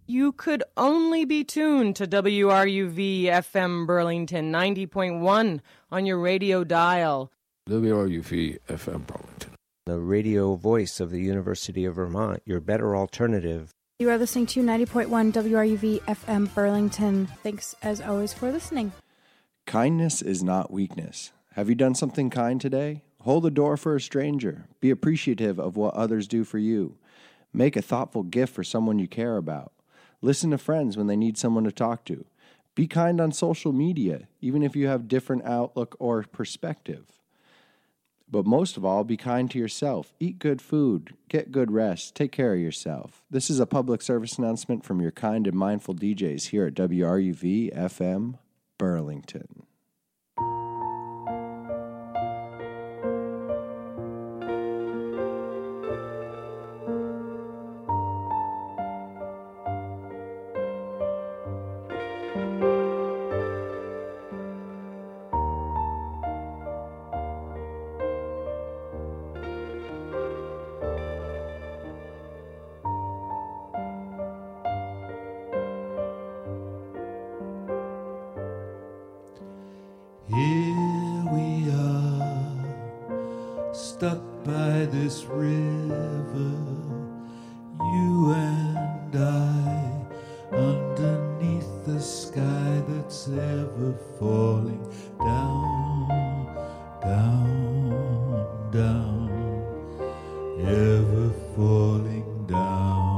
you could only be tuned to WRUV FM Burlington 90.1 on your radio dial. WRUV FM Burlington, the radio voice of the University of Vermont, your better alternative. You are listening to 90.1 WRUV FM Burlington. Thanks, as always, for listening. Kindness is not weakness. Have you done something kind today? Hold the door for a stranger. Be appreciative of what others do for you. Make a thoughtful gift for someone you care about. Listen to friends when they need someone to talk to. Be kind on social media, even if you have different outlook or perspective. But most of all, be kind to yourself. Eat good food. Get good rest. Take care of yourself. This is a public service announcement from your kind and mindful DJs here at WRUV FM Burlington. Here we are, stuck by this river, you and I, underneath the sky that's ever falling down, down, down, ever falling down.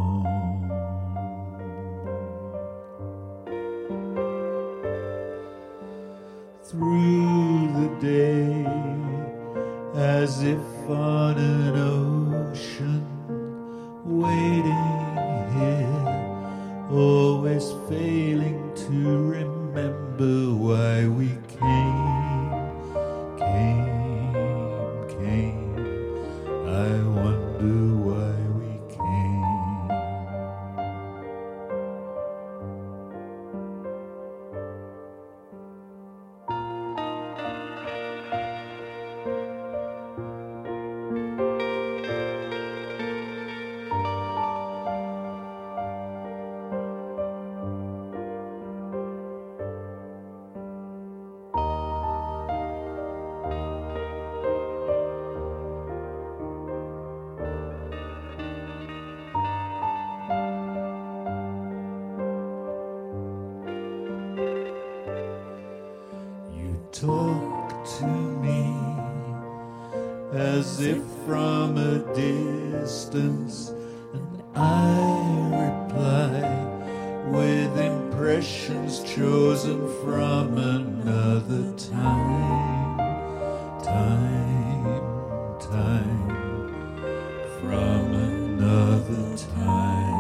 Through the day, as if on an ocean, waiting here, always failing to remember why we came. I wonder why we came. Talk to me as if from a distance, and I reply with impressions chosen from another time, from another time.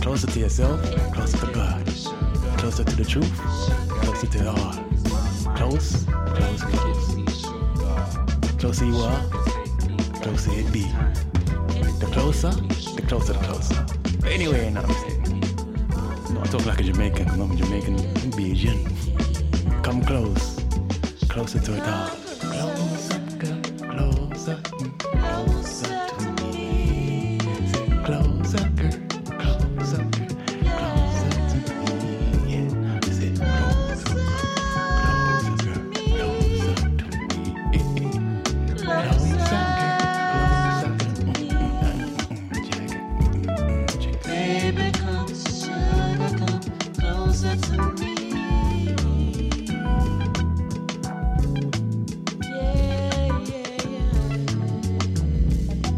Closer to yourself, closer to God. Closer to the truth, closer to the heart. Close, close, close. Closer you are, closer it be. The closer, the closer, the closer. But anyway, now I'm saying, I talk like a Jamaican, because I'm a Jamaican Bajan. Come close, closer to it all. Closer, girl, closer, closer to me. Closer, girl, closer, closer to me. Yeah, I said closer, closer, girl, closer to me. Closer, girl, Baby, come, sugar, come closer to me. Yeah, yeah, yeah.